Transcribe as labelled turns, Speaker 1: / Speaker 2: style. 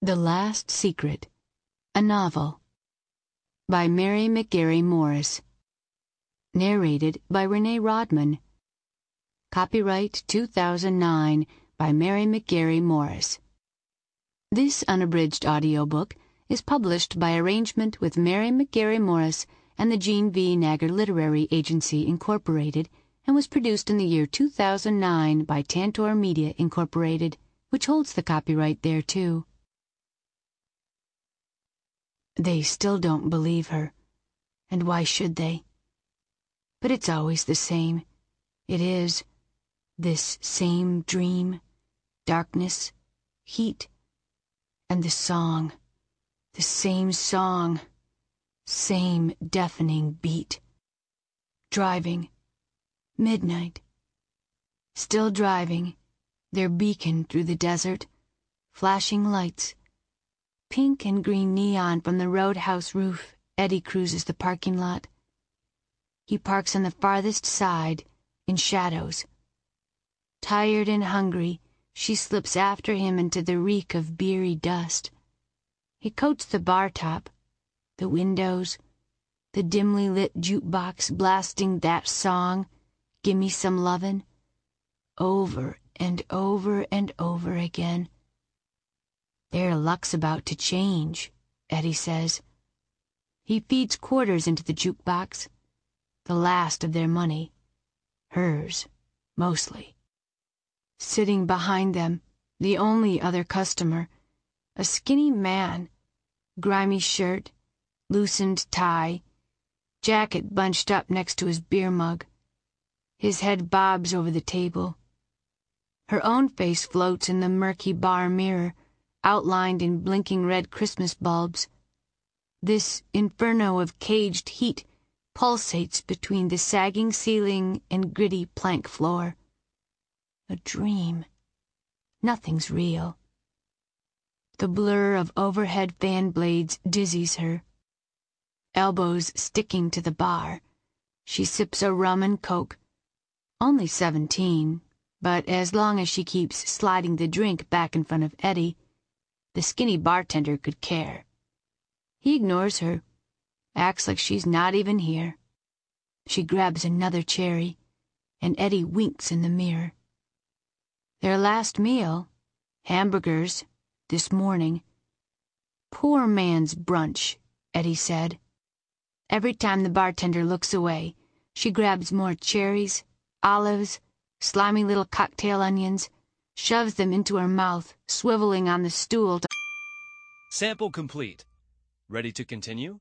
Speaker 1: The Last Secret, a novel, by Mary McGarry Morris. Narrated by Renee Rodman. Copyright 2009 by Mary McGarry Morris. This unabridged audiobook is published by arrangement with Mary McGarry Morris and the Jean V. Nagger Literary Agency, Incorporated, and was produced in the year 2009 by Tantor Media, Incorporated, which holds the copyright thereto. They still don't believe her, and why should they? But it's always the same. It is. This same dream, darkness, heat, and the song. The same song, same deafening beat. Driving. Midnight. Still driving, their beacon through the desert, flashing lights. Pink and green neon from the roadhouse roof. Eddie cruises the parking lot. He parks on the farthest side, in shadows. Tired and hungry, she slips after him into the reek of beery dust. He coats the bar top, the windows, the dimly lit jukebox blasting that song, Gimme Some Lovin', over and over and over again. Their luck's about to change, Eddie says. He feeds quarters into the jukebox, the last of their money, hers, mostly. Sitting behind them, the only other customer, a skinny man, grimy shirt, loosened tie, jacket bunched up next to his beer mug. His head bobs over the table. Her own face floats in the murky bar mirror, outlined in blinking red Christmas bulbs. This inferno of caged heat pulsates between the sagging ceiling and gritty plank floor. A dream. Nothing's real. The blur of overhead fan blades dizzies her. Elbows sticking to the bar, she sips a rum and coke. Only 17, but as long as she keeps sliding the drink back in front of Eddie, the skinny bartender could care. He ignores her, acts like she's not even here. She grabs another cherry, and Eddie winks in the mirror. Their last meal, hamburgers, this morning. Poor man's brunch, Eddie said. Every time the bartender looks away, she grabs more cherries, olives, slimy little cocktail onions, shoves them into her mouth, swiveling on the stool to...
Speaker 2: Sample complete. Ready to continue?